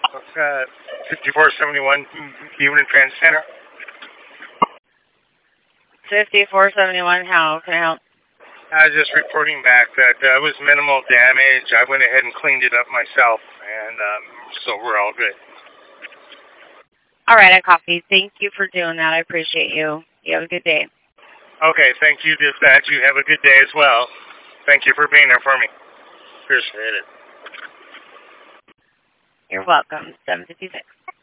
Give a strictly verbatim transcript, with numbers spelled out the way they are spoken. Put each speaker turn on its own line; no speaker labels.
Uh, fifty-four seventy-one Evening Trans Center.
fifty-four seventy-one, how can I help?
I was just reporting back that uh, it was minimal damage. I went ahead and cleaned it up myself, and um, so we're all good.
All right, I copy. Thank you for doing that. I appreciate you. You have a good day.
Okay, thank you, dispatch. You have a good day as well. Thank you for being there for me. Appreciate it.
You're welcome. seven fifty-six.